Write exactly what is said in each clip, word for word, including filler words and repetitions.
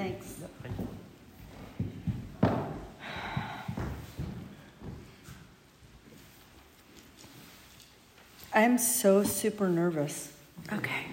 Thanks. Yeah, thank you. I'm so super nervous. Okay.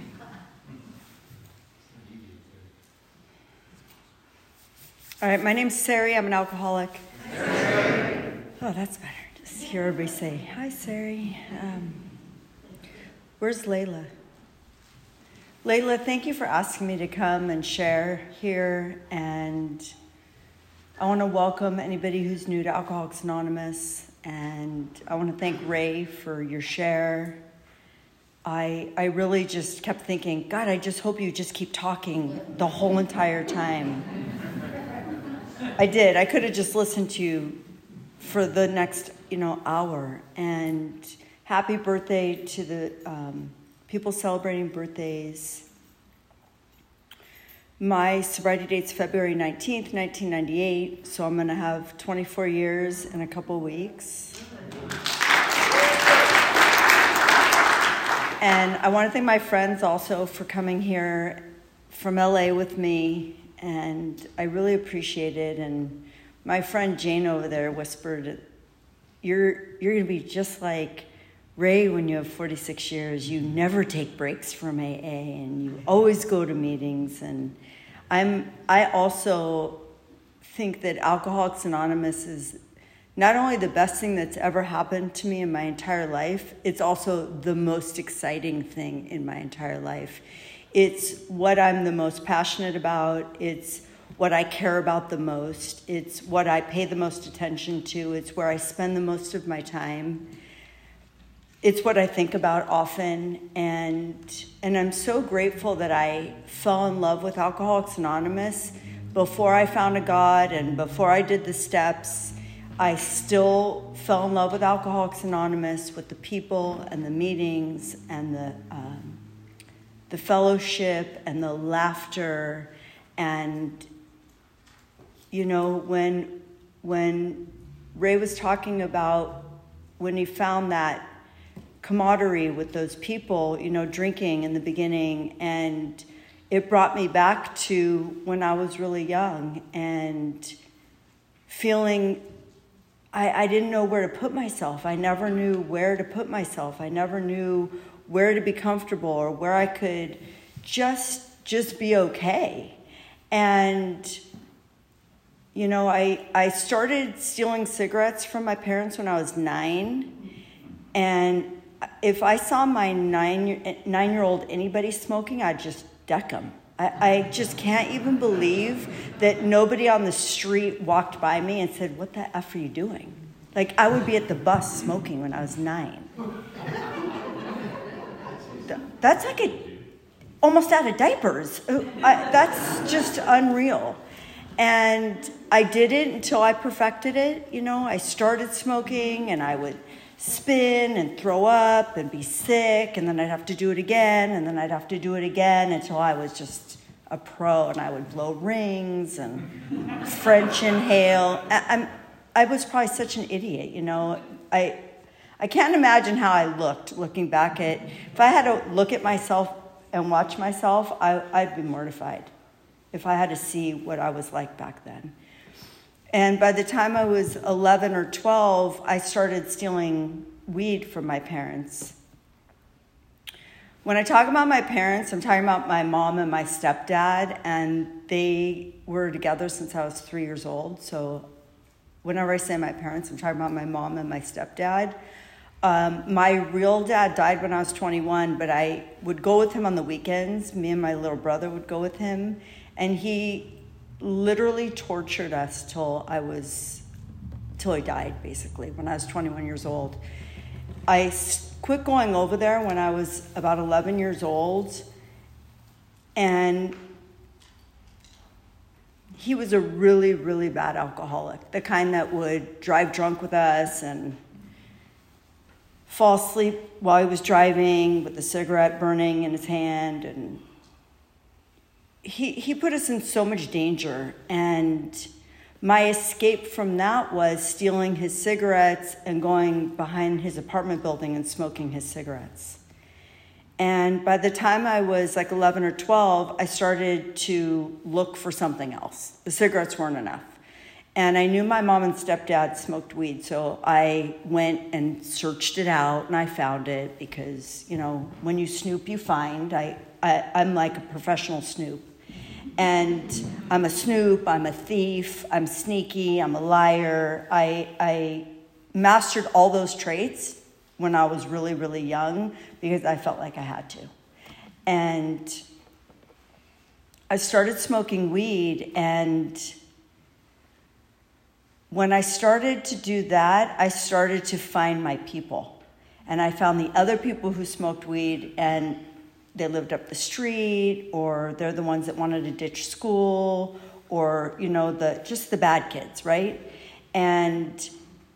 All right, my name's Sari. I'm an alcoholic. Sari. Oh, that's better. Just hear everybody say, hi, Sari. Um, where's Layla? Layla, thank you for asking me to come and share here. And I want to welcome anybody who's new to Alcoholics Anonymous. And I want to thank Ray for your share. I I really just kept thinking, God, I just hope you just keep talking the whole entire time. I did. I could have just listened to you for the next, you know, hour. And happy birthday to the um, people celebrating birthdays. My sobriety date's February nineteenth, nineteen ninety-eight, so I'm going to have twenty-four years in a couple of weeks. And I want to thank my friends also for coming here from L A with me, and I really appreciate it. And my friend Jane over there whispered, you're you're going to be just like Ray when you have forty-six years. You never take breaks from A A, and you always go to meetings. And I'm I also think that Alcoholics Anonymous is not only the best thing that's ever happened to me in my entire life, it's also the most exciting thing in my entire life. It's what I'm the most passionate about. It's what I care about the most. It's what I pay the most attention to. It's where I spend the most of my time. It's what I think about often. And, and I'm so grateful that I fell in love with Alcoholics Anonymous before I found a God and before I did the steps. I still fell in love with Alcoholics Anonymous, with the people and the meetings and the um, the fellowship and the laughter. And, you know, when when Ray was talking about when he found that camaraderie with those people, you know, drinking in the beginning, and it brought me back to when I was really young and feeling I, I didn't know where to put myself. I never knew where to put myself. I never knew where to be comfortable or where I could just just be okay. And, you know, I I started stealing cigarettes from my parents when I was nine. And if I saw my nine, nine-year-old anybody smoking, I'd just deck them. I, I just can't even believe that nobody on the street walked by me and said, what the F are you doing? Like, I would be at the bus smoking when I was nine. That's like a, almost out of diapers. I, that's just unreal. And I did it until I perfected it. You know, I started smoking and I would spin and throw up and be sick, and then I'd have to do it again, and then I'd have to do it again until I was just a pro, and I would blow rings and French inhale. I, I'm, I was probably such an idiot, you know. I I can't imagine how I looked looking back at, if I had to look at myself and watch myself, I, I'd be mortified if I had to see what I was like back then. And by the time I was eleven or twelve, I started stealing weed from my parents. When I talk about my parents, I'm talking about my mom and my stepdad, and they were together since I was three years old. So whenever I say my parents, I'm talking about my mom and my stepdad. Um, my real dad died when I was twenty-one, but I would go with him on the weekends. Me and my little brother would go with him, and he literally tortured us till I was, till he died, basically, when I was twenty-one years old. I quit going over there when I was about eleven years old, and he was a really, really bad alcoholic, the kind that would drive drunk with us and fall asleep while he was driving with a cigarette burning in his hand, and He he put us in so much danger, and my escape from that was stealing his cigarettes and going behind his apartment building and smoking his cigarettes. And by the time I was like eleven or twelve, I started to look for something else. The cigarettes weren't enough. And I knew my mom and stepdad smoked weed, so I went and searched it out, and I found it because, you know, when you snoop, you find. I, I, I'm like a professional snoop. And I'm a snoop, I'm a thief, I'm sneaky, I'm a liar. I, I mastered all those traits when I was really, really young because I felt like I had to. And I started smoking weed, and when I started to do that, I started to find my people. And I found the other people who smoked weed, and they lived up the street, or they're the ones that wanted to ditch school, or, you know, the just the bad kids, right? And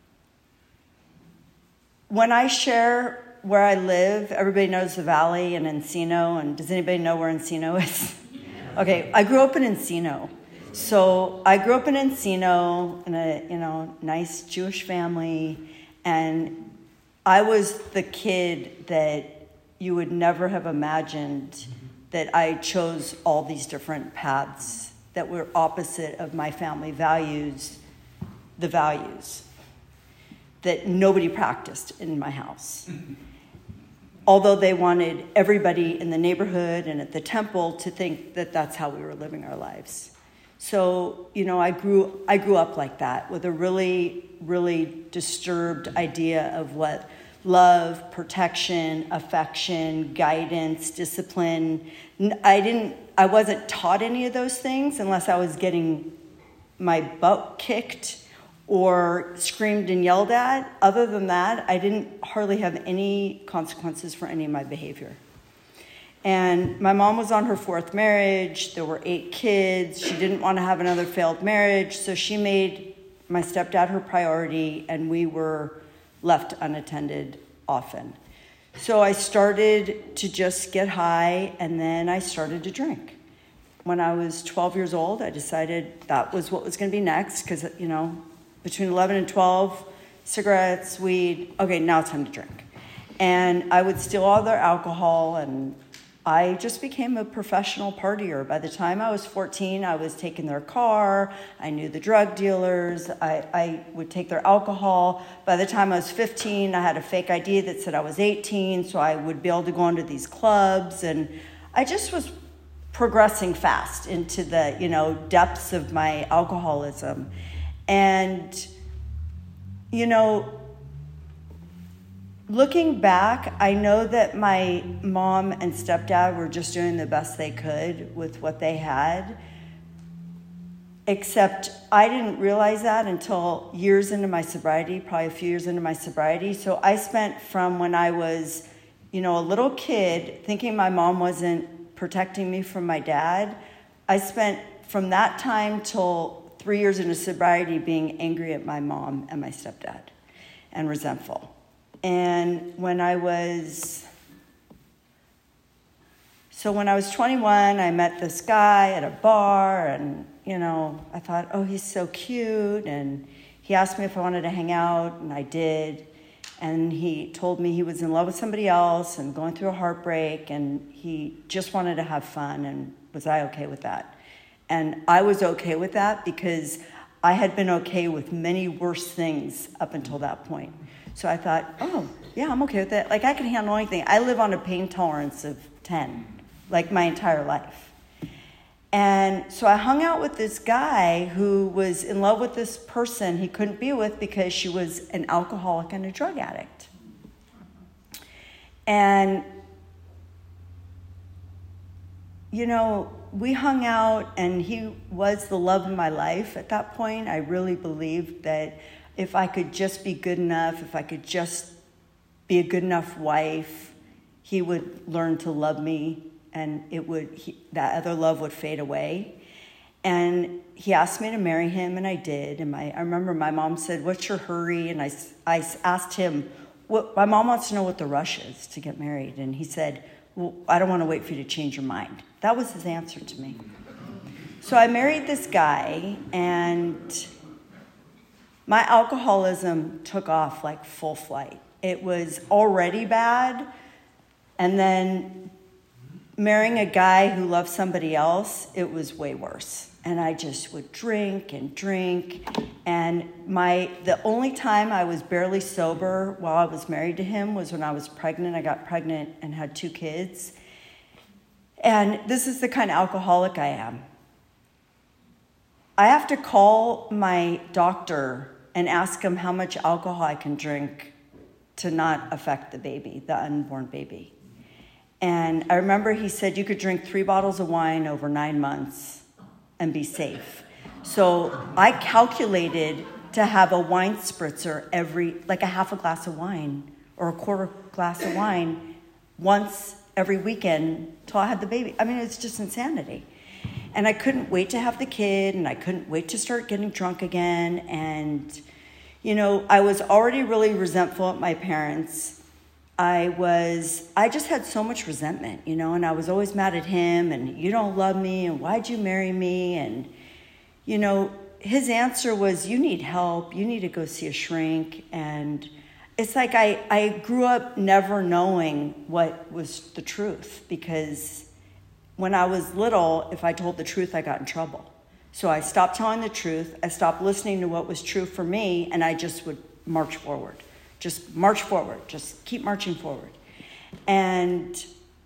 when I share where I live, everybody knows the Valley and Encino, and does anybody know where Encino is? Okay, I grew up in Encino. So I grew up in Encino in a, you know, nice Jewish family, and I was the kid that you would never have imagined that I chose all these different paths that were opposite of my family values, the values that nobody practiced in my house. Although they wanted everybody in the neighborhood and at the temple to think that that's how we were living our lives. So, you know, I grew I grew up like that with a really, really disturbed idea of what love, protection, affection, guidance, discipline. I didn't, I wasn't taught any of those things unless I was getting my butt kicked or screamed and yelled at. Other than that, I didn't hardly have any consequences for any of my behavior. And my mom was on her fourth marriage. There were eight kids. She didn't want to have another failed marriage, so she made my stepdad her priority, and we were left unattended often. So I started to just get high, and then I started to drink. When I was twelve years old, I decided that was what was going to be next, because, you know, between eleven and twelve, cigarettes, weed, okay, now it's time to drink. And I would steal all their alcohol, and I just became a professional partier. By the time I was fourteen, I was taking their car. I knew the drug dealers. I, I would take their alcohol. By the time I was fifteen, I had a fake I D that said I was eighteen, so I would be able to go into these clubs. And I just was progressing fast into the, you know, depths of my alcoholism. And, you know, looking back, I know that my mom and stepdad were just doing the best they could with what they had, except I didn't realize that until years into my sobriety, probably a few years into my sobriety. So I spent from when I was, you know, a little kid thinking my mom wasn't protecting me from my dad. I spent from that time till three years into sobriety being angry at my mom and my stepdad and resentful. And when I was, so when I was twenty-one, I met this guy at a bar, and, you know, I thought, oh, he's so cute, and he asked me if I wanted to hang out, and I did, and he told me he was in love with somebody else and going through a heartbreak, and he just wanted to have fun, and was I okay with that? And I was okay with that because I had been okay with many worse things up until that point. So I thought, oh, yeah, I'm okay with it. Like, I can handle anything. I live on a pain tolerance of ten, like my entire life. And so I hung out with this guy who was in love with this person he couldn't be with because she was an alcoholic and a drug addict. And, you know, we hung out, and he was the love of my life at that point. I really believed that if I could just be good enough, if I could just be a good enough wife, he would learn to love me, and it would he, that other love would fade away. And he asked me to marry him, and I did. And my I remember my mom said, "What's your hurry?" And I, I asked him, "What?" My mom wants to know what the rush is to get married. And he said, "Well, I don't want to wait for you to change your mind." That was his answer to me. So I married this guy, and my alcoholism took off like full flight. It was already bad, And then marrying a guy who loved somebody else, it was way worse. And I just would drink and drink. And my the only time I was barely sober while I was married to him was when I was pregnant. I got pregnant and had two kids. And this is the kind of alcoholic I am. I have to call my doctor and ask him how much alcohol I can drink to not affect the baby, the unborn baby. And I remember he said you could drink three bottles of wine over nine months and be safe. So I calculated to have a wine spritzer every, like a half a glass of wine or a quarter glass of wine once every weekend till I had the baby. I mean, it's just insanity. And I couldn't wait to have the kid, and I couldn't wait to start getting drunk again. And, you know, I was already really resentful at my parents. I was, I just had so much resentment, you know, and I was always mad at him, and you don't love me, and why'd you marry me? And, you know, his answer was, you need help, you need to go see a shrink. And it's like I, I grew up never knowing what was the truth, because when I was little, if I told the truth, I got in trouble. So I stopped telling the truth, I stopped listening to what was true for me, and I just would march forward. Just march forward. Just keep marching forward. And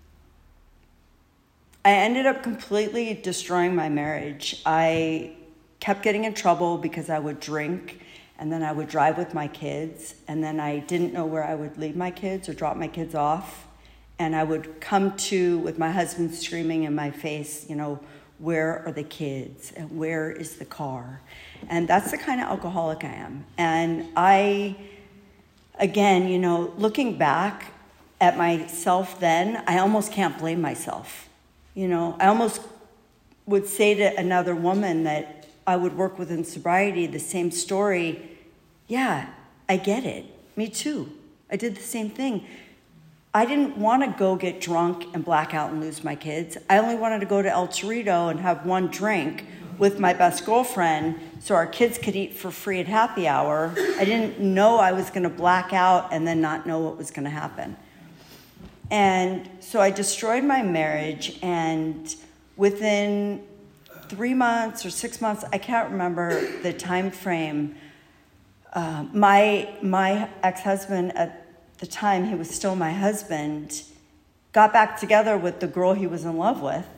I ended up completely destroying my marriage. I kept getting in trouble because I would drink, and then I would drive with my kids, and then I didn't know where I would leave my kids or drop my kids off. And I would come to with my husband screaming in my face, you know, where are the kids? And where is the car? And that's the kind of alcoholic I am. And I... Again, you know, looking back at myself then, I almost can't blame myself. You know, I almost would say to another woman that I would work with in sobriety the same story. Yeah, I get it. Me too. I did the same thing. I didn't want to go get drunk and black out and lose my kids. I only wanted to go to El Torito and have one drink with my best girlfriend so our kids could eat for free at happy hour. I didn't know I was going to black out and then not know what was going to happen. And so I destroyed my marriage, and within three months or six months, I can't remember the time frame, uh, my, my ex-husband at the time, he was still my husband, got back together with the girl he was in love with,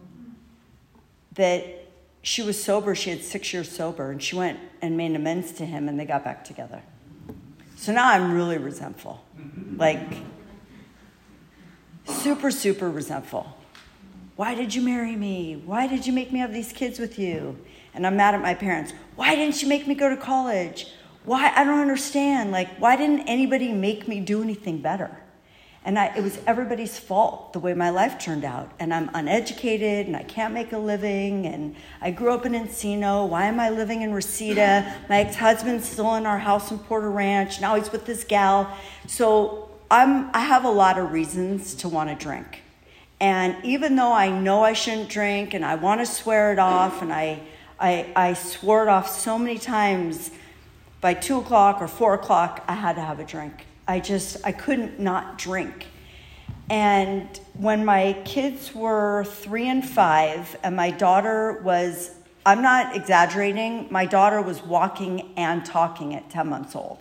that she was sober. She had six years sober, and she went and made amends to him, and they got back together. So now I'm really resentful, like super, super resentful. Why did you marry me? Why did you make me have these kids with you? And I'm mad at my parents. Why didn't you make me go to college? Why? I don't understand. Like, why didn't anybody make me do anything better? And I, it was everybody's fault, the way my life turned out. And I'm uneducated, and I can't make a living. And I grew up in Encino. Why am I living in Reseda? My ex-husband's still in our house in Porter Ranch. Now he's with this gal. So I'm, I have a lot of reasons to want to drink. And even though I know I shouldn't drink, and I want to swear it off, and I, I, I swore it off so many times, by two o'clock or four o'clock, I had to have a drink. I just, I couldn't not drink. And when my kids were three and five, and my daughter was, I'm not exaggerating, my daughter was walking and talking at ten months old.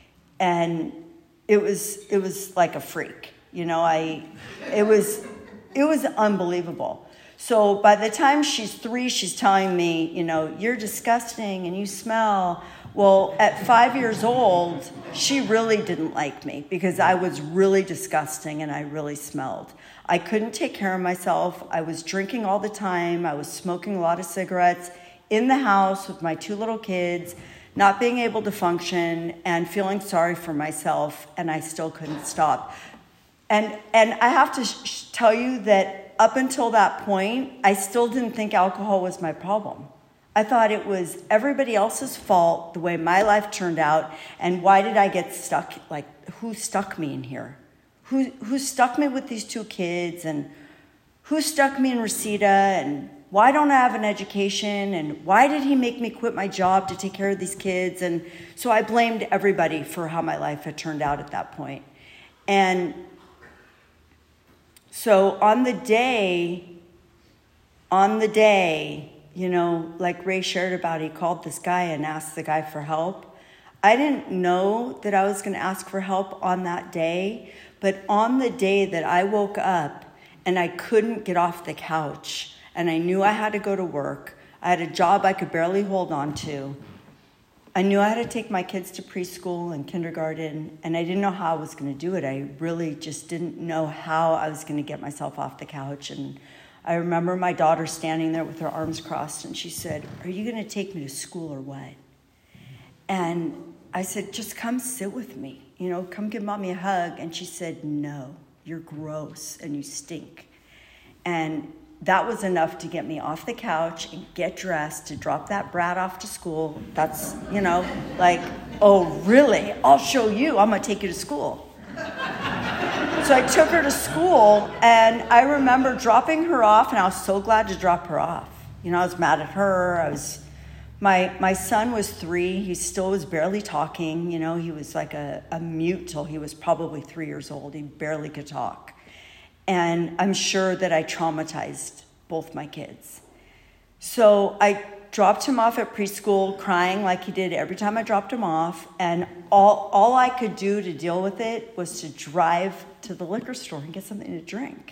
And it was, it was like a freak. You know, I, it was, it was unbelievable. So by the time she's three, she's telling me, you know, you're disgusting and you smell. Well, at five years old, she really didn't like me because I was really disgusting and I really smelled. I couldn't take care of myself. I was drinking all the time. I was smoking a lot of cigarettes in the house with my two little kids, not being able to function and feeling sorry for myself, and I still couldn't stop. And and I have to sh- tell you that up until that point, I still didn't think alcohol was my problem. I thought it was everybody else's fault, the way my life turned out, and why did I get stuck? Like, who stuck me in here? Who who stuck me with these two kids, and who stuck me in Reseda, and why don't I have an education, and why did he make me quit my job to take care of these kids? And so I blamed everybody for how my life had turned out at that point. And So on the day, on the day, you know, like Ray shared about, he called this guy and asked the guy for help. I didn't know that I was going to ask for help on that day, but on the day that I woke up and I couldn't get off the couch and I knew I had to go to work, I had a job I could barely hold on to. I knew I had to take my kids to preschool and kindergarten, and I didn't know how I was going to do it. I really just didn't know how I was going to get myself off the couch. And I remember my daughter standing there with her arms crossed, and she said, "Are you going to take me to school or what?" And I said, "Just come sit with me. You know, come give mommy a hug." And she said, "No, you're gross and you stink." And that was enough to get me off the couch and get dressed to drop that brat off to school. That's, you know, like, "Oh, really? I'll show you. I'm going to take you to school." So I took her to school, and I remember dropping her off, and I was so glad to drop her off. You know, I was mad at her. I was, my my son was three. He still was barely talking. You know, he was like a, a mute till he was probably three years old. He barely could talk. And I'm sure that I traumatized both my kids. So I dropped him off at preschool crying like he did every time I dropped him off. And all, all I could do to deal with it was to drive to the liquor store and get something to drink.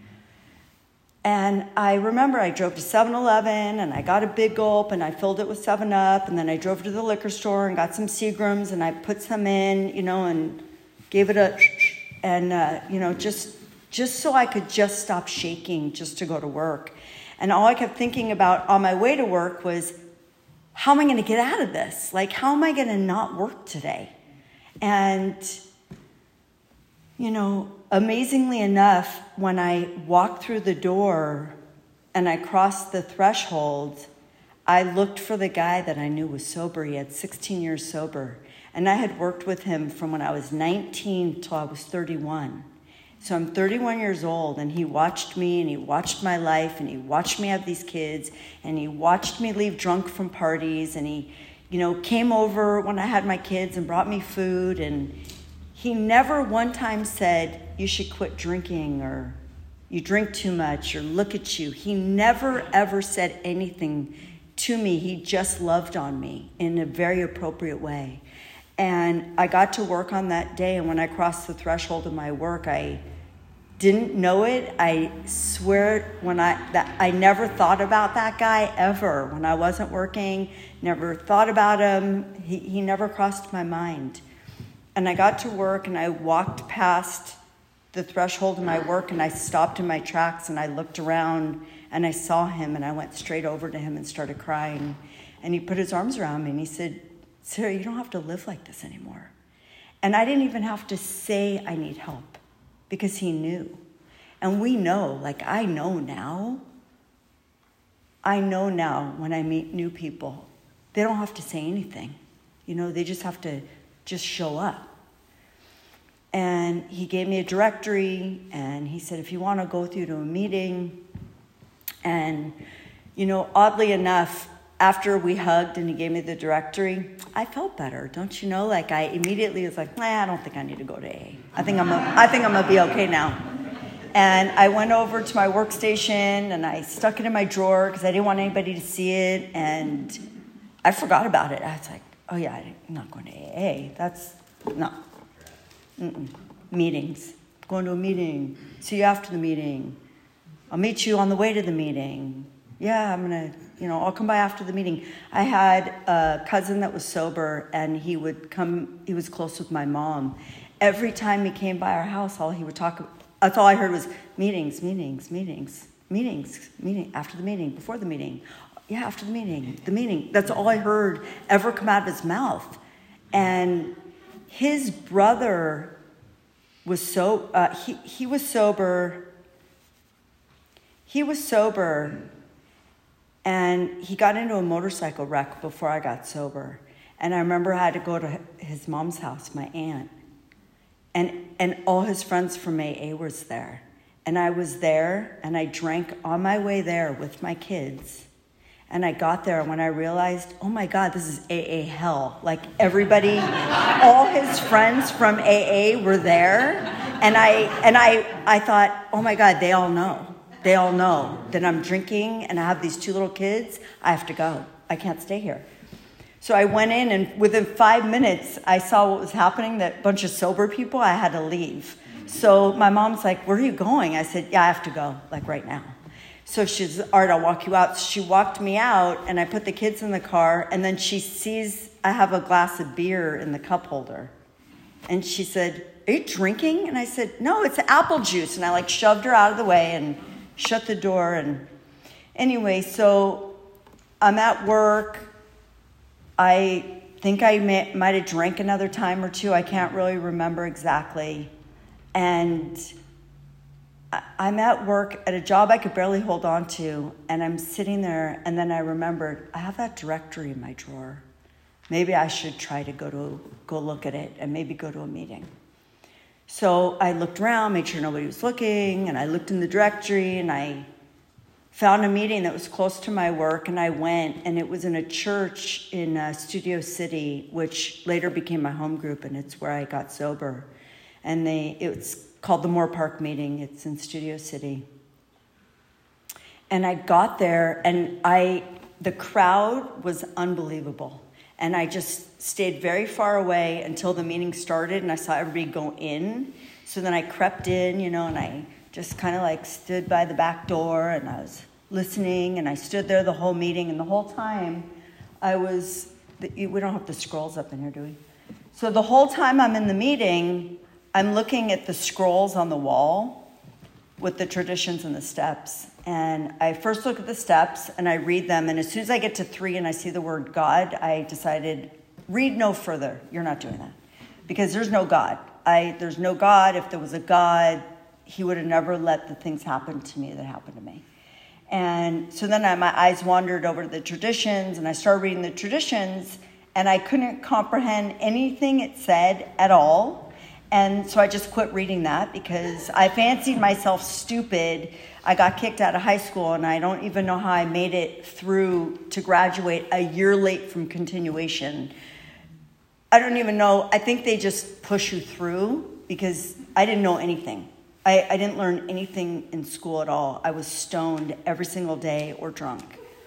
And I remember I drove to seven eleven and I got a big gulp and I filled it with seven up. And then I drove to the liquor store and got some Seagrams and I put some in, you know, and gave it a, and, uh, you know, just... just so I could just stop shaking just to go to work. And all I kept thinking about on my way to work was, how am I going to get out of this? Like, how am I going to not work today? And, you know, amazingly enough, when I walked through the door and I crossed the threshold, I looked for the guy that I knew was sober. He had sixteen years sober. And I had worked with him from when I was nineteen till I was thirty-one. So I'm thirty-one years old, and he watched me, and he watched my life, and he watched me have these kids, and he watched me leave drunk from parties, and he, you know, came over when I had my kids and brought me food, and he never one time said, "You should quit drinking," or "You drink too much," or "Look at you." He never, ever said anything to me. He just loved on me in a very appropriate way. And I got to work on that day, and when I crossed the threshold of my work, I didn't know it. I swear when I that I never thought about that guy ever. When I wasn't working, never thought about him. He he never crossed my mind. And I got to work, and I walked past the threshold of my work, and I stopped in my tracks, and I looked around, and I saw him, and I went straight over to him and started crying. And he put his arms around me, and he said, "Sarah, you don't have to live like this anymore." And I didn't even have to say I need help, because he knew. And we know, like I know now, I know now when I meet new people, they don't have to say anything. You know, they just have to just show up. And he gave me a directory, and he said, "If you want to go through to a meeting." And, you know, oddly enough, after we hugged and he gave me the directory, I felt better, don't you know? Like I immediately was like, nah, I don't think I need to go to A A. I think I'm, a, I think I'm gonna be okay now. And I went over to my workstation and I stuck it in my drawer because I didn't want anybody to see it. And I forgot about it. I was like, oh yeah, I'm not going to A A. That's no. Mm-mm. Meetings. Going to a meeting. See you after the meeting. I'll meet you on the way to the meeting. Yeah, I'm going to, you know, I'll come by after the meeting. I had a cousin that was sober, and he would come, he was close with my mom. Every time he came by our house, all he would talk, that's all I heard was meetings, meetings, meetings, meetings, meeting, after the meeting, before the meeting. Yeah, after the meeting, the meeting. That's all I heard ever come out of his mouth. And his brother was so, uh, he, he was sober. He was sober. And he got into a motorcycle wreck before I got sober. And I remember I had to go to his mom's house, my aunt. And and all his friends from A A was there. And I was there, and I drank on my way there with my kids. And I got there, and when I realized, oh my God, this is A A hell. Like everybody, all his friends from A A were there. And I and I I thought, oh my God, they all know. They all know that I'm drinking and I have these two little kids. I have to go. I can't stay here. So I went in, and within five minutes, I saw what was happening, that bunch of sober people, I had to leave. So my mom's like, where are you going? I said, yeah, I have to go, like right now. So she said, all right, I'll walk you out. So she walked me out, and I put the kids in the car, and then she sees I have a glass of beer in the cup holder. And she said, are you drinking? And I said, no, it's apple juice. And I like shoved her out of the way and shut the door. And anyway, so I'm at work. I think I may, might have drank another time or two. I can't really remember exactly. And I'm at work at a job I could barely hold on to, and I'm sitting there, and then I remembered, I have that directory in my drawer. Maybe I should try to go to go look at it and maybe go to a meeting. So I looked around, made sure nobody was looking, and I looked in the directory, and I found a meeting that was close to my work, and I went, and it was in a church in uh, Studio City, which later became my home group, and it's where I got sober. And they it's called the Moore Park Meeting. It's in Studio City. And I got there, and I the crowd was unbelievable. And I just stayed very far away until the meeting started, and I saw everybody go in. So then I crept in, you know, and I just kind of like stood by the back door, and I was listening, and I stood there the whole meeting, and the whole time I was, we don't have the scrolls up in here, do we? So the whole time I'm in the meeting, I'm looking at the scrolls on the wall with the traditions and the steps. And I first look at the steps, and I read them, and as soon as I get to three and I see the word God, I decided, read no further. You're not doing that. Because there's no God. I There's no God. If there was a God, he would have never let the things happen to me that happened to me. And so then I, my eyes wandered over to the traditions, and I started reading the traditions, and I couldn't comprehend anything it said at all. And so I just quit reading that because I fancied myself stupid. I got kicked out of high school, and I don't even know how I made it through to graduate a year late from continuation. I don't even know. I think they just push you through because I didn't know anything. I, I didn't learn anything in school at all. I was stoned every single day or drunk.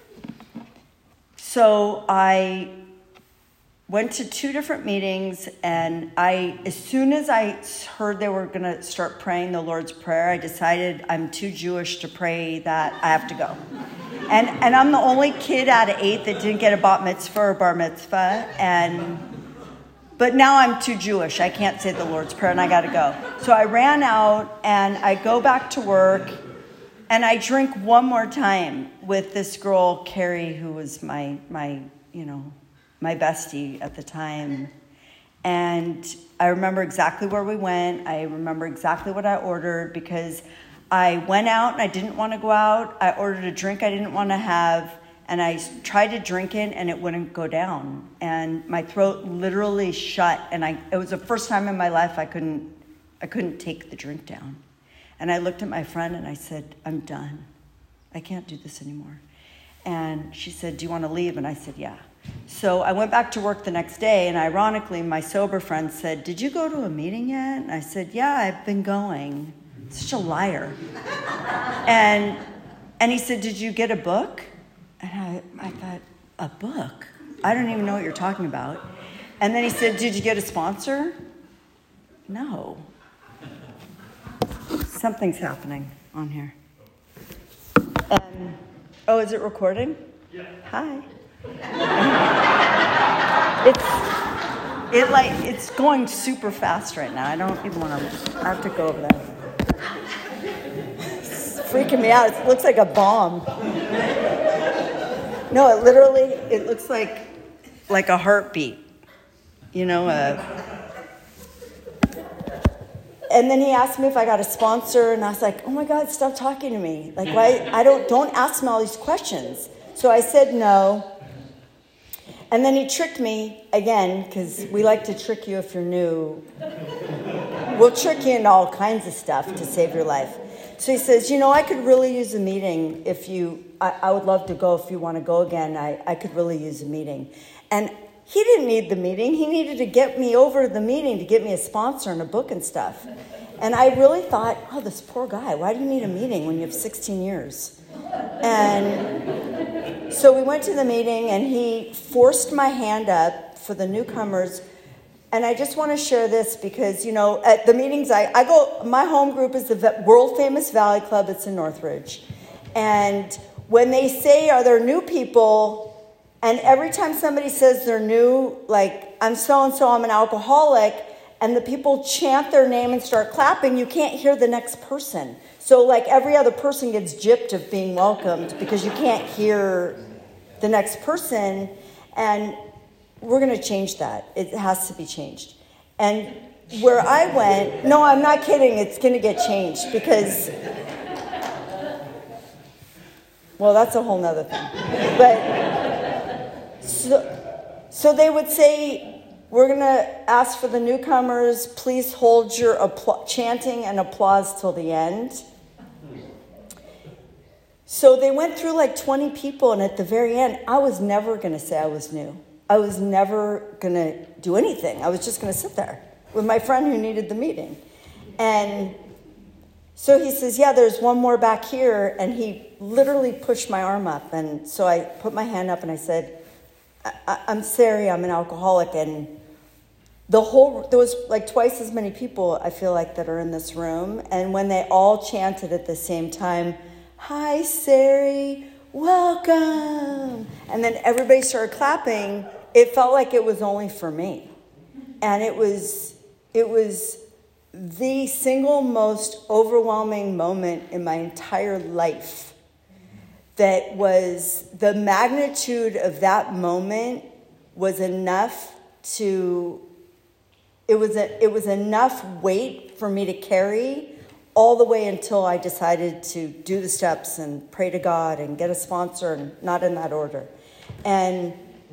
So I went to two different meetings, and I, as soon as I heard they were going to start praying the Lord's Prayer, I decided I'm too Jewish to pray that. I have to go. And and I'm the only kid out of eight that didn't get a bat mitzvah or bar mitzvah, and but now I'm too Jewish. I can't say the Lord's Prayer, and I got to go. So I ran out, and I go back to work, and I drink one more time with this girl, Carrie, who was my, my you know, my bestie at the time. And I remember exactly where we went. I remember exactly what I ordered because I went out, and I didn't want to go out. I ordered a drink I didn't want to have. And I tried to drink it, and it wouldn't go down. And my throat literally shut. And I, it was the first time in my life I couldn't, I couldn't take the drink down. And I looked at my friend, and I said, I'm done. I can't do this anymore. And she said, do you want to leave? And I said, yeah. So I went back to work the next day, and ironically, my sober friend said, did you go to a meeting yet? And I said, yeah, I've been going. Such a liar. and and he said, did you get a book? And I, I thought, a book? I don't even know what you're talking about. And then he said, did you get a sponsor? No. Something's happening on here. Um, oh, is it recording? Yeah. Hi. it's it like it's going super fast right now. I don't even want to. I have to go over that. It's freaking me out. It looks like a bomb. No, it literally, it looks like like a heartbeat, you know. Uh, and then he asked me if I got a sponsor, and I was like, oh my God, stop talking to me. Like, why? I don't, don't ask me all these questions. So I said no. And then he tricked me again, because we like to trick you if you're new. We'll trick you into all kinds of stuff to save your life. So he says, you know, I could really use a meeting if you, I, I would love to go if you want to go again. I, I could really use a meeting. And he didn't need the meeting. He needed to get me over the meeting to get me a sponsor and a book and stuff. And I really thought, oh, this poor guy, why do you need a meeting when you have sixteen years? And so we went to the meeting, and he forced my hand up for the newcomers. And I just want to share this because, you know, at the meetings, I, I go, my home group is the world-famous Valley Club. It's in Northridge. And when they say, are there new people, and every time somebody says they're new, like, I'm so-and-so, I'm an alcoholic, and the people chant their name and start clapping, you can't hear the next person. So, like, every other person gets gypped of being welcomed because you can't hear the next person. And we're going to change that. It has to be changed. And where I went, no, I'm not kidding. It's going to get changed because, well, that's a whole nother thing. But so, so they would say, we're going to ask for the newcomers, please hold your appla- chanting and applause till the end. So they went through like twenty people, and at the very end, I was never going to say I was new. I was never going to do anything. I was just going to sit there with my friend who needed the meeting. And so he says, yeah, there's one more back here. And he literally pushed my arm up. And so I put my hand up and I said, I- I- I'm sorry, I'm an alcoholic. And the whole, there was like twice as many people, I feel like, that are in this room. And when they all chanted at the same time, hi, Sari, welcome. And then everybody started clapping. It felt like it was only for me. And it was it was the single most overwhelming moment in my entire life. That was, the magnitude of that moment was enough to, it was a, it was enough weight for me to carry all the way until I decided to do the steps and pray to God and get a sponsor, and not in that order. And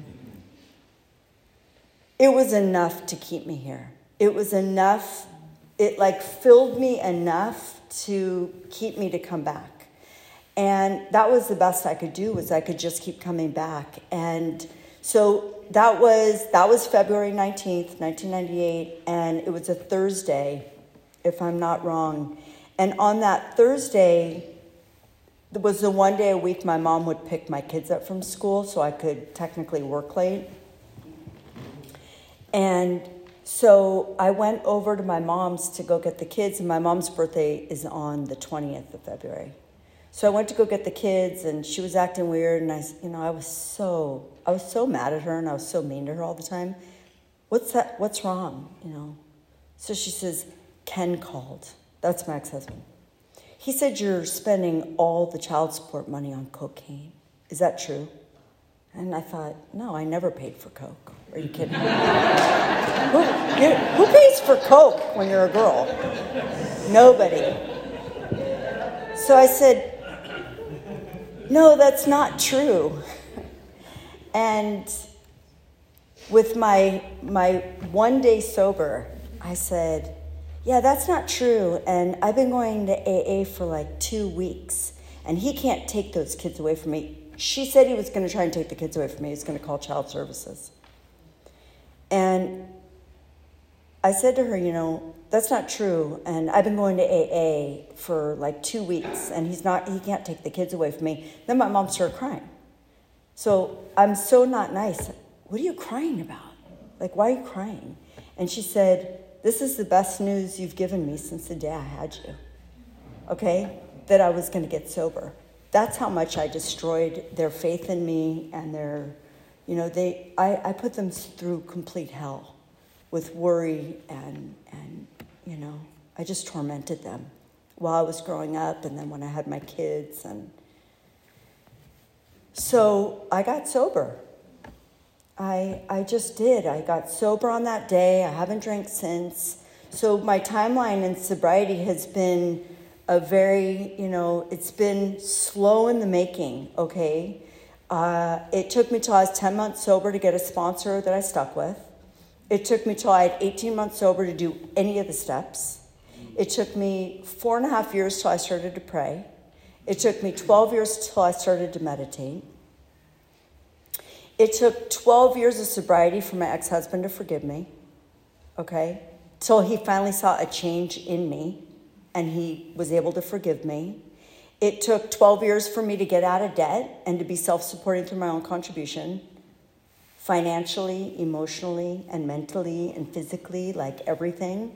it was enough to keep me here. It was enough, it like filled me enough to keep me to come back. And that was the best I could do, was I could just keep coming back. And so that was that was February nineteenth, nineteen ninety-eight, and it was a Thursday, if I'm not wrong. And on that Thursday, there was the one day a week my mom would pick my kids up from school so I could technically work late. And so I went over to my mom's to go get the kids, and my mom's birthday is on the twentieth of February. So I went to go get the kids, and she was acting weird, and I, you know, I was so, I was so mad at her, and I was so mean to her all the time. What's that? What's wrong? You know? So she says, Ken called. That's my ex-husband. He said you're spending all the child support money on cocaine. Is that true? And I thought, no, I never paid for coke. Are you kidding me? who, you, who pays for coke when you're a girl? Nobody. So I said, no, that's not true. And with my my one day sober, I said, yeah, that's not true. And I've been going to A A for like two weeks, and he can't take those kids away from me. She said he was going to try and take the kids away from me. He was going to call child services. And I said to her, you know, that's not true. And I've been going to A A for like two weeks, and he's not, he can't take the kids away from me. Then my mom started crying. So I'm so not nice. What are you crying about? Like, why are you crying? And she said, this is the best news you've given me since the day I had you. Okay? That I was going to get sober. That's how much I destroyed their faith in me, and their, you know, they, I, I put them through complete hell with worry, and, and, you know, I just tormented them while I was growing up, and then when I had my kids. And so I got sober. I I just did. I got sober on that day. I haven't drank since. So my timeline in sobriety has been a very, you know, it's been slow in the making, okay? Uh, it took me till I was ten months sober to get a sponsor that I stuck with. It took me till I had eighteen months sober to do any of the steps. It took me four and a half years till I started to pray. It took me twelve years till I started to meditate. It took twelve years of sobriety for my ex-husband to forgive me, okay? till he finally saw a change in me, and he was able to forgive me. It took twelve years for me to get out of debt and to be self-supporting through my own contribution, financially, emotionally, and mentally, and physically, like everything.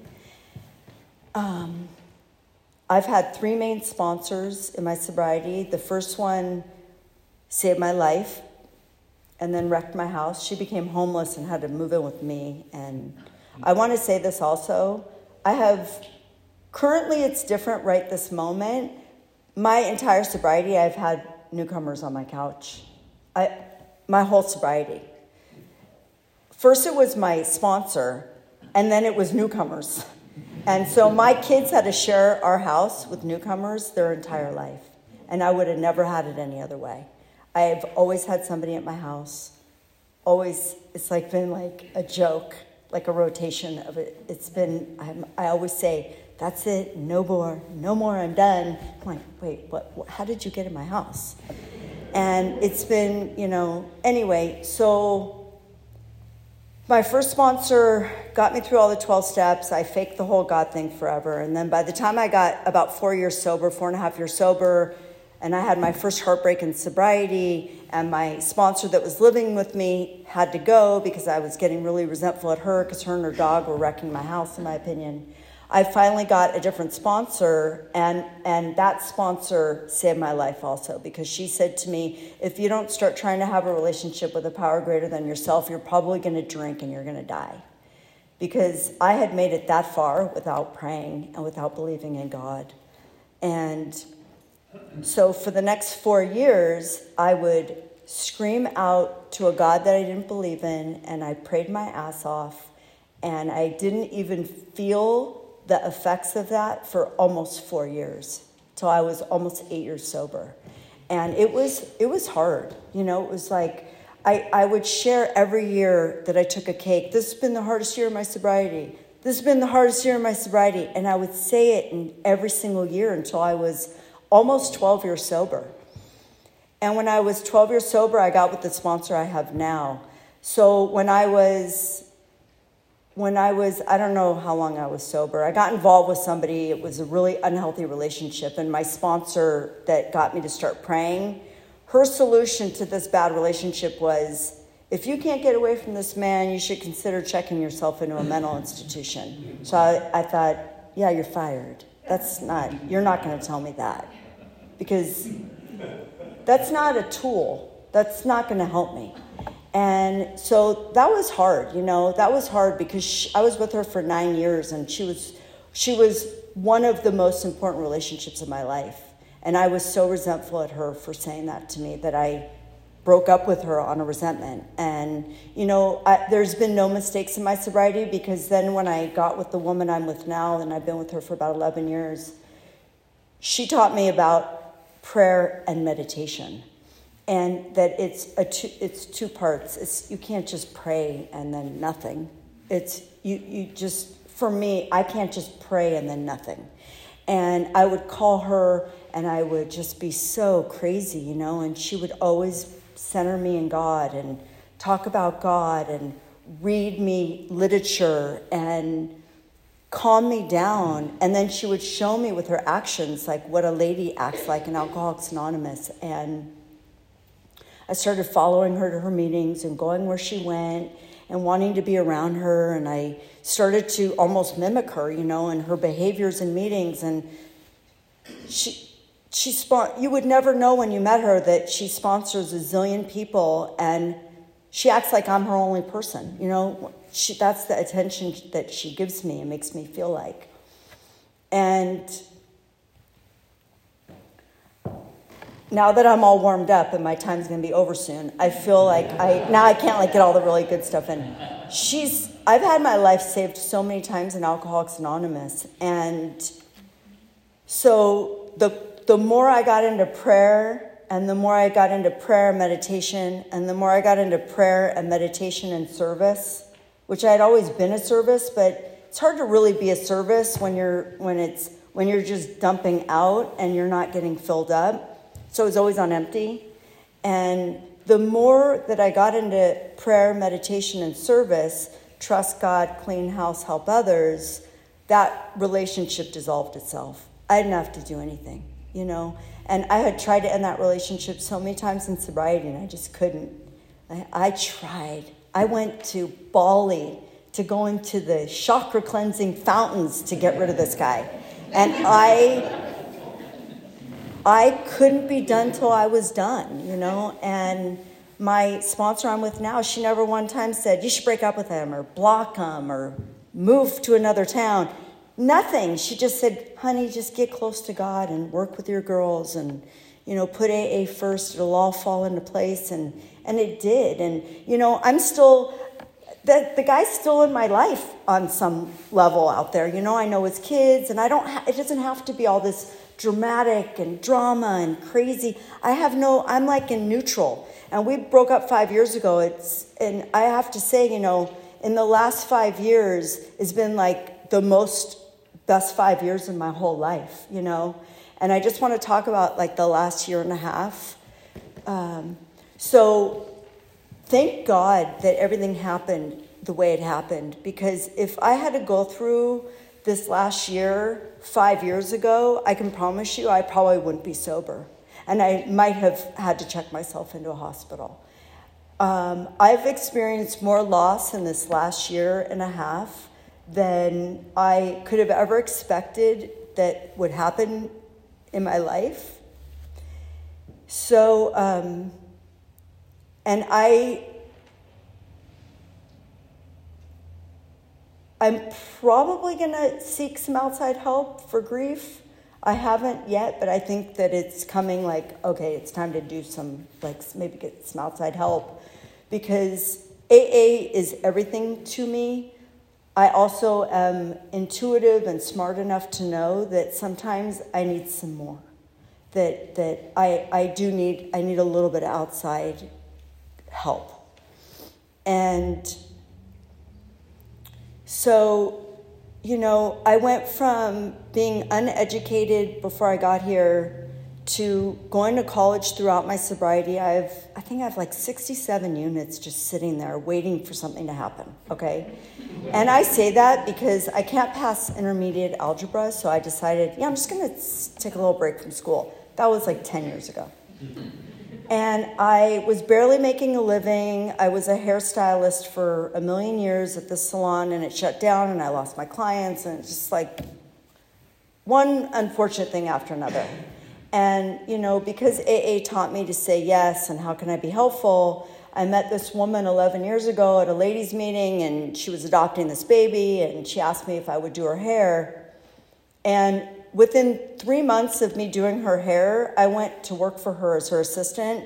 Um, I've had three main sponsors in my sobriety. The first one saved my life and then wrecked my house. She became homeless and had to move in with me. And I want to say this also. I have, currently it's different right this moment. My entire sobriety, I've had newcomers on my couch. I, my whole sobriety. First it was my sponsor, and then it was newcomers. And so my kids had to share our house with newcomers their entire life. And I would have never had it any other way. I've always had somebody at my house. Always, it's like been like a joke, like a rotation of it. It's been, I'm, I always say, that's it, no more, no more, I'm done. I'm like, wait, what, what, how did you get in my house? And it's been, you know, anyway, so my first sponsor got me through all the twelve steps. I faked the whole God thing forever. And then by the time I got about four years sober, four and a half years sober, and I had my first heartbreak in sobriety, and my sponsor that was living with me had to go because I was getting really resentful at her because her and her dog were wrecking my house, in my opinion. I finally got a different sponsor, and, and that sponsor saved my life also, because she said to me, if you don't start trying to have a relationship with a power greater than yourself, you're probably going to drink and you're going to die. Because I had made it that far without praying and without believing in God. And so for the next four years, I would scream out to a God that I didn't believe in, and I prayed my ass off, and I didn't even feel the effects of that for almost four years, till I was almost eight years sober. And it was it was hard. You know, it was like, I, I would share every year that I took a cake. This has been the hardest year of my sobriety. This has been the hardest year of my sobriety. And I would say it in every single year until I was almost twelve years sober. And when I was twelve years sober, I got with the sponsor I have now. So when I was... When I was, I don't know how long I was sober, I got involved with somebody. It was a really unhealthy relationship. And my sponsor that got me to start praying, her solution to this bad relationship was, if you can't get away from this man, you should consider checking yourself into a mental institution. So I, I thought, yeah, you're fired. That's not, you're not going to tell me that. Because that's not a tool. That's not going to help me. And so that was hard, you know, that was hard because she, I was with her for nine years and she was, she was one of the most important relationships of my life. And I was so resentful at her for saying that to me that I broke up with her on a resentment. And, you know, I, there's been no mistakes in my sobriety, because then when I got with the woman I'm with now, and I've been with her for about eleven years, she taught me about prayer and meditation. And that it's a two, it's two parts. It's, you can't just pray and then nothing. It's you, you just, for me, I can't just pray and then nothing. And I would call her and I would just be so crazy, you know, and she would always center me in God and talk about God and read me literature and calm me down. And then she would show me with her actions, like what a lady acts like in Alcoholics Anonymous. And I started following her to her meetings and going where she went and wanting to be around her. And I started to almost mimic her, you know, and her behaviors in meetings. And she, she spon- you would never know when you met her that she sponsors a zillion people and she acts like I'm her only person. You know, she, that's the attention that she gives me and makes me feel like. And now that I'm all warmed up and my time's going to be over soon, I feel like I now I can't like get all the really good stuff in. She's I've had my life saved so many times in Alcoholics Anonymous, and so the the more I got into prayer, and the more I got into prayer and meditation, and the more I got into prayer and meditation and service, which I had always been a service, but it's hard to really be a service when you're when it's when you're just dumping out and you're not getting filled up. So it was always on empty. And the more that I got into prayer, meditation, and service, trust God, clean house, help others, that relationship dissolved itself. I didn't have to do anything, you know. And I had tried to end that relationship so many times in sobriety, and I just couldn't. I, I tried. I went to Bali to go into the chakra cleansing fountains to get rid of this guy. And I I couldn't be done till I was done, you know. And my sponsor I'm with now, she never one time said, you should break up with him or block him or move to another town. Nothing. She just said, honey, just get close to God and work with your girls and, you know, put A A first. It'll all fall into place. And, and it did. And, you know, I'm still, the, the guy's still in my life on some level out there. You know, I know his kids, and I don't, ha- it doesn't have to be all this dramatic and drama and crazy. I have no, I'm like in neutral. And we broke up five years ago. It's, and I have to say, you know, in the last five years, it's been like the most best five years in my whole life, you know. And I just want to talk about like the last year and a half. Um, so thank God that everything happened the way it happened, because if I had to go through this last year five years ago, I can promise you I probably wouldn't be sober. And I might have had to check myself into a hospital. Um, I've experienced more loss in this last year and a half than I could have ever expected that would happen in my life. So, um, and I, I'm probably going to seek some outside help for grief. I haven't yet, but I think that it's coming, like, okay, it's time to do some, like, maybe get some outside help, because A A is everything to me. I also am intuitive and smart enough to know that sometimes I need some more, that that I, I do need, I need a little bit of outside help. And so, you know, I went from being uneducated before I got here to going to college throughout my sobriety. I've, I think I have like sixty-seven units just sitting there waiting for something to happen, okay? And I say that because I can't pass intermediate algebra, so I decided, yeah, I'm just gonna take a little break from school. That was like ten years ago. And I was barely making a living. I was a hairstylist for a million years at this salon, and it shut down, and I lost my clients, and it's just like one unfortunate thing after another. And, you know, because A A taught me to say yes and how can I be helpful, I met this woman eleven years ago at a ladies' meeting, and she was adopting this baby, and she asked me if I would do her hair. And within three months of me doing her hair, I went to work for her as her assistant,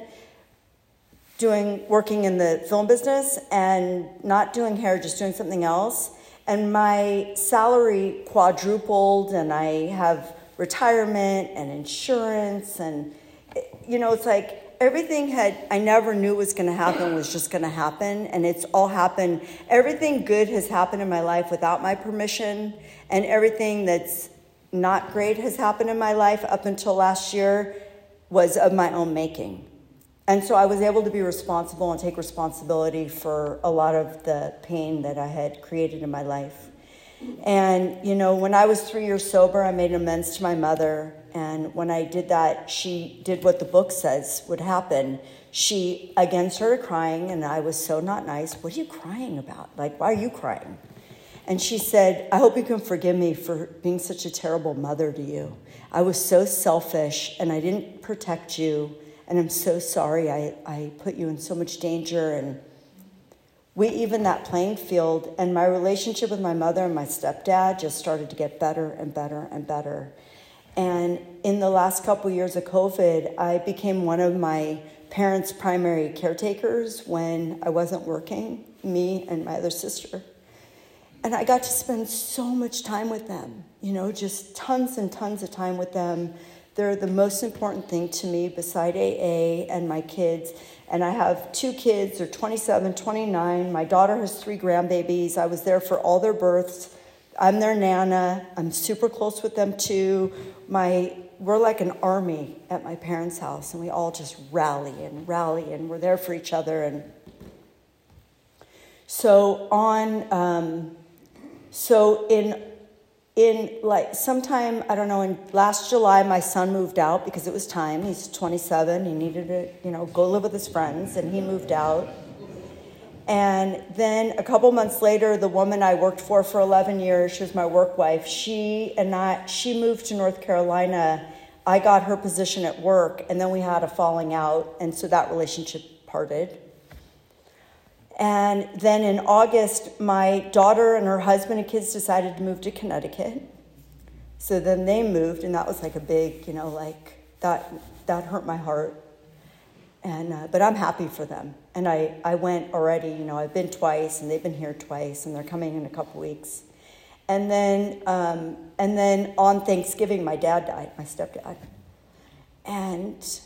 doing working in the film business and not doing hair, just doing something else. And my salary quadrupled, and I have retirement and insurance, and, you know, it's like everything had, I never knew was going to happen was just going to happen, and it's all happened. Everything good has happened in my life without my permission, and everything that's not great has happened in my life up until last year was of my own making. And so I was able to be responsible and take responsibility for a lot of the pain that I had created in my life. And, you know, when I was three years sober, I made amends to my mother. And when I did that, she did what the book says would happen. She, again, started crying, and I was so not nice. What are you crying about? Like, why are you crying? And she said, I hope you can forgive me for being such a terrible mother to you. I was so selfish, and I didn't protect you, and I'm so sorry I, I put you in so much danger. And we evened that playing field, and my relationship with my mother and my stepdad just started to get better and better and better. And in the last couple of years of COVID, I became one of my parents' primary caretakers when I wasn't working, me and my other sister. And I got to spend so much time with them, you know, just tons and tons of time with them. They're the most important thing to me beside A A and my kids. And I have two kids, they're twenty-seven, twenty-nine. My daughter has three grandbabies. I was there for all their births. I'm their Nana. I'm super close with them too. My, we're like an army at my parents' house, and we all just rally and rally, and we're there for each other. And So on, um, so in, in like sometime, I don't know, in last July, my son moved out because it was time. He's twenty-seven. He needed to, you know, go live with his friends, and he moved out. And then a couple months later, the woman I worked for for eleven years, she was my work wife, she and I, she moved to North Carolina. I got her position at work, and then we had a falling out, and so that relationship parted. And then in August, my daughter and her husband and kids decided to move to Connecticut. So then they moved, and that was like a big, you know, like, that that hurt my heart. And uh, but I'm happy for them. And I, I went already, you know, I've been twice, and they've been here twice, and they're coming in a couple weeks. And then um, and then on Thanksgiving, my dad died, my stepdad. And,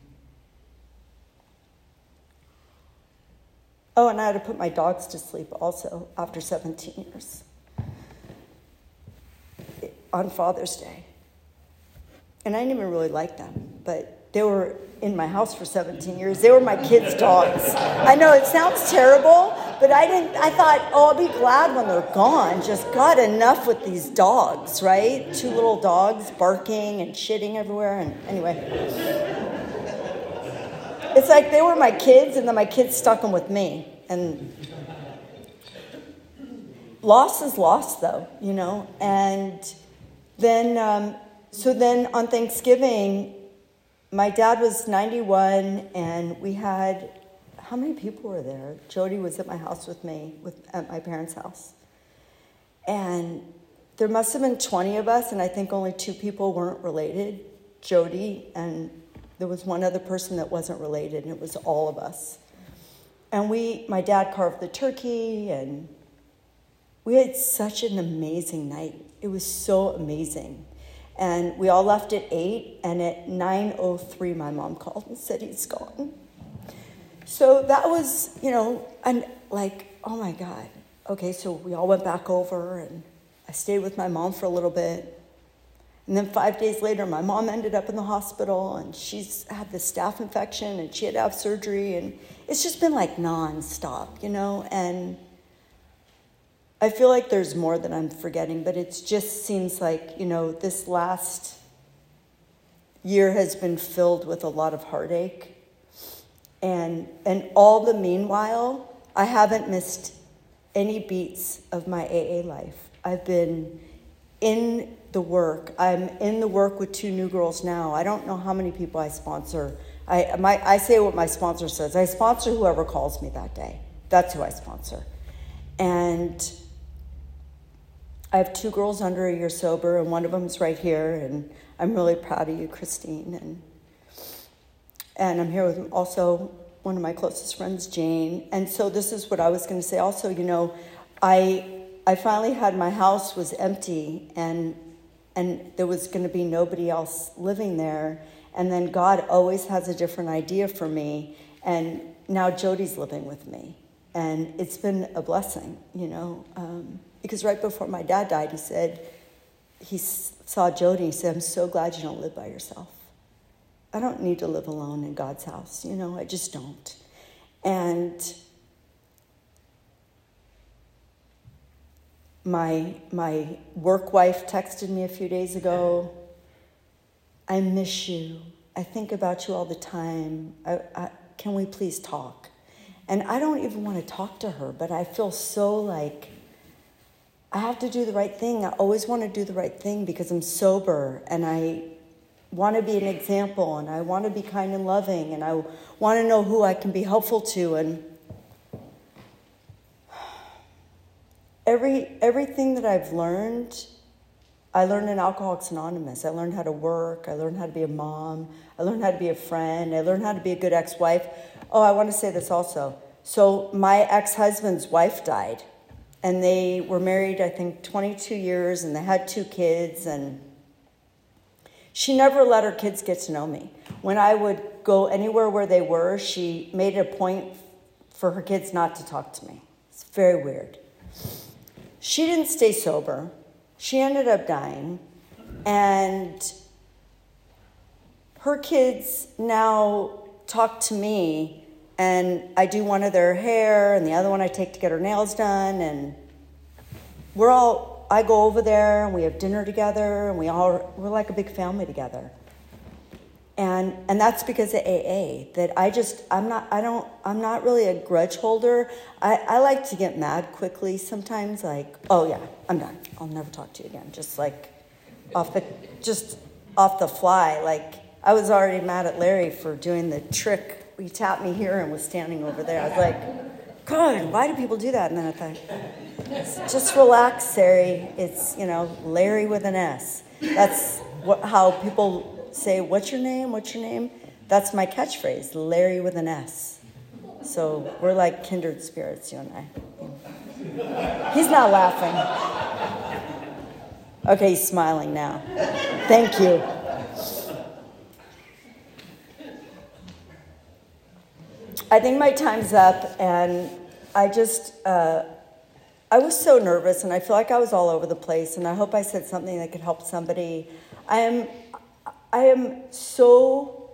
oh, and I had to put my dogs to sleep also after seventeen years on Father's Day. And I didn't even really like them, but they were in my house for seventeen years. They were my kids' dogs. I know it sounds terrible, but I didn't. I thought, oh, I'll be glad when they're gone. Just got enough with these dogs, right? Two little dogs barking and shitting everywhere. And anyway, it's like they were my kids, and then my kids stuck them with me. And loss is loss, though, you know. And then, um, so then on Thanksgiving, my dad was ninety-one, and we had, how many people were there? Jody was at my house with me, with at my parents' house. And there must have been twenty of us, and I think only two people weren't related, Jody, and there was one other person that wasn't related, and it was all of us. And we, my dad carved the turkey, and we had such an amazing night. It was so amazing. And we all left at eight, and at nine oh three, my mom called and said he's gone. So that was, you know, and like, oh my God. Okay, so we all went back over, and I stayed with my mom for a little bit. And then five days later, my mom ended up in the hospital, and she's had this staph infection, and she had to have surgery, and it's just been like nonstop, you know, and I feel like there's more that I'm forgetting, but it just seems like, you know, this last year has been filled with a lot of heartache. And and all the meanwhile, I haven't missed any beats of my A A life. I've been in the work. I'm in the work with two new girls now. I don't know how many people I sponsor. I my I say what my sponsor says. I sponsor whoever calls me that day. That's who I sponsor. And I have two girls under a year sober, and one of them is right here, and I'm really proud of you, Christine. And and I'm here with also one of my closest friends, Jane. And so this is what I was going to say. Also, you know, I I finally had, my house was empty, and and there was going to be nobody else living there. And then God always has a different idea for me. And now Jody's living with me, and it's been a blessing, you know. Um, Because right before my dad died, he said, he saw Jody, he said, I'm so glad you don't live by yourself. I don't need to live alone in God's house, you know, I just don't. And my my work wife texted me a few days ago, I miss you. I think about you all the time. I, I, can we please talk? And I don't even want to talk to her, but I feel so like, I have to do the right thing. I always want to do the right thing because I'm sober, and I want to be an example, and I want to be kind and loving, and I want to know who I can be helpful to. And every everything that I've learned, I learned in Alcoholics Anonymous. I learned how to work. I learned how to be a mom. I learned how to be a friend. I learned how to be a good ex-wife. Oh, I want to say this also. So my ex-husband's wife died. And they were married, I think, twenty-two years, and they had two kids, and she never let her kids get to know me. When I would go anywhere where they were, she made it a point for her kids not to talk to me. It's very weird. She didn't stay sober. She ended up dying, and her kids now talk to me And I do one of their hair, and the other one I take to get her nails done. And we're all, I go over there, and we have dinner together, and we all, we're like a big family together. And and that's because of A A, that I just, I'm not, I don't, I'm not really a grudge holder. I, I like to get mad quickly sometimes, like, oh yeah, I'm done. I'll never talk to you again. Just like off the, just off the fly. Like I was already mad at Larry for doing the trick. He tapped me here and was standing over there. I was like, God, why do people do that? And then I thought, just relax, Sari. It's, you know, Larry with an S. That's what, how people say, what's your name? What's your name? That's my catchphrase, Larry with an S. So we're like kindred spirits, you and I. He's not laughing. Okay, he's smiling now. Thank you. I think my time's up, and I just, uh, I was so nervous, and I feel like I was all over the place, and I hope I said something that could help somebody. I am... I am so,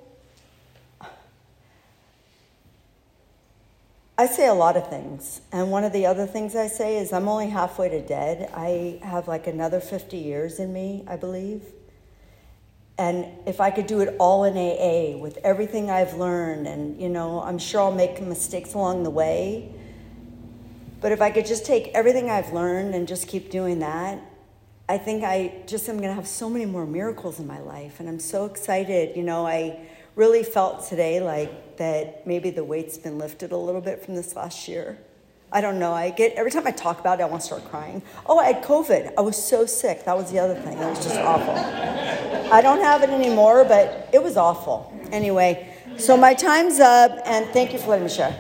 I say a lot of things. And one of the other things I say is I'm only halfway to dead. I have like another fifty years in me, I believe. And if I could do it all in A A with everything I've learned, and, you know, I'm sure I'll make mistakes along the way. But if I could just take everything I've learned and just keep doing that, I think I just am going to have so many more miracles in my life, and I'm so excited. You know, I really felt today like that maybe the weight's been lifted a little bit from this last year. I don't know. I get, every time I talk about it, I want to start crying. Oh, I had COVID. I was so sick. That was the other thing. That was just awful. I don't have it anymore, but it was awful. Anyway, so my time's up, and thank you for letting me share.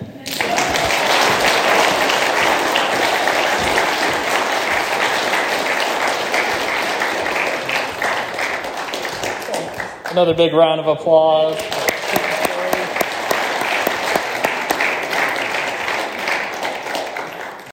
Another big round of applause.